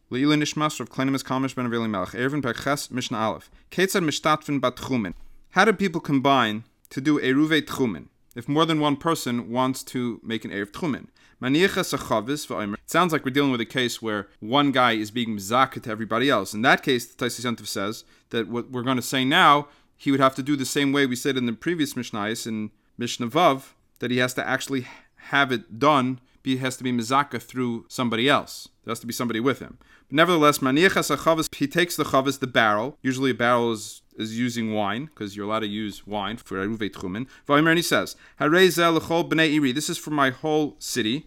Le'ila nishmas Rav Klein Miskamish ben Aveli Melech. Erevin Perches Mishnah Aleph. Ketzad Mishtatfin Bat Tchumen. How do people combine to do Eruvei Tchumen if more than one person wants to make an Erev Tchumen? It sounds like we're dealing with a case where one guy is being mizaka to everybody else. In that case, the Tosfos Yontif says that what we're going to say now, he would have to do the same way we said in the previous Mishnayos in Mishnah Vav, that he has to actually have it done. He has to be mizaka through somebody else. There has to be somebody with him. But nevertheless, he takes the chavis, the barrel. Usually a barrel is using wine, because you're allowed to use wine for Eruvei Tchumen. And he says, this is for my whole city.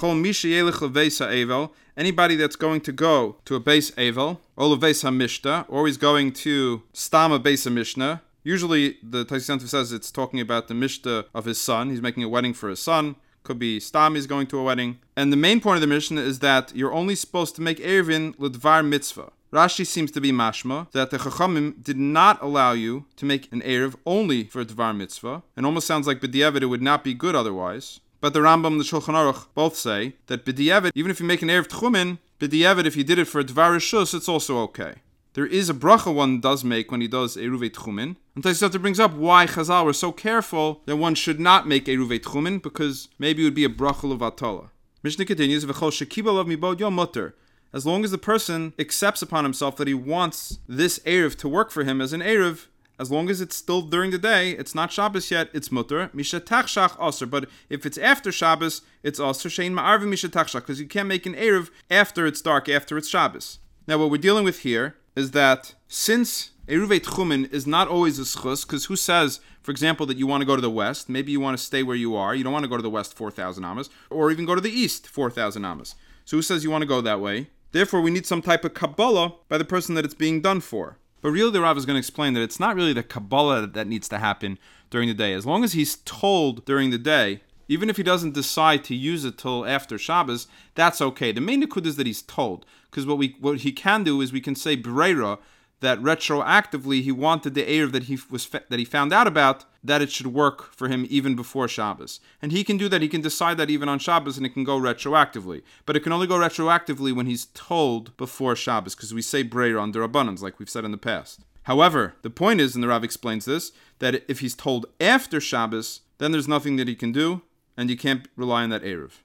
Anybody that's going to go to a base Evel, or leveis hamishta, or he's going to stam a base mishnah. Usually the Tosfos Yontif says it's talking about the mishta of his son. He's making a wedding for his son. Could be stam is going to a wedding. And the main point of the Mishnah is that you're only supposed to make Erevin l'dvar mitzvah. Rashi seems to be mashma that the Chachamim did not allow you to make an Erev only for a dvar mitzvah. And almost sounds like b'diavad it would not be good otherwise. But the Rambam and the Shulchan Aruch both say that b'diavad, even if you make an Erev Tchumen, b'diavad if you did it for a dvar rishus, it's also okay. There is a bracha one does make when he does Eruvei Tchumen. And Tosfos Yontif brings up why Chazal were so careful that one should not make Eruvei Tchumen, because maybe it would be a bracha levatala. Mishnah continues, V'chol shekibel av mibod yom mutter. As long as the person accepts upon himself that he wants this Erev to work for him as an Erev, as long as it's still during the day, it's not Shabbos yet, it's mutter. Mishatachshach aser. But if it's after Shabbos, it's aser. Shein ma'arvim mishatachshach, because you can't make an Erev after it's dark, after it's Shabbos. Now what we're dealing with here is that since Eruvei Tchumen is not always a schus, because who says, for example, that you want to go to the west, maybe you want to stay where you are, you don't want to go to the west 4,000 amas, or even go to the east 4,000 amas. So who says you want to go that way? Therefore, we need some type of Kabbalah by the person that it's being done for. But really, the Rav is going to explain that it's not really the Kabbalah that needs to happen during the day. As long as he's told during the day, even if he doesn't decide to use it till after Shabbos, that's okay. The main nikud is that he's told. Because what he can do is we can say Breira, that retroactively he wanted the Erev that he found out about, that it should work for him even before Shabbos. And he can do that, he can decide that even on Shabbos, and it can go retroactively. But it can only go retroactively when he's told before Shabbos, because we say Breira under Abundance, like we've said in the past. However, the point is, and the Rav explains this, that if he's told after Shabbos, then there's nothing that he can do, and you can't rely on that Erev.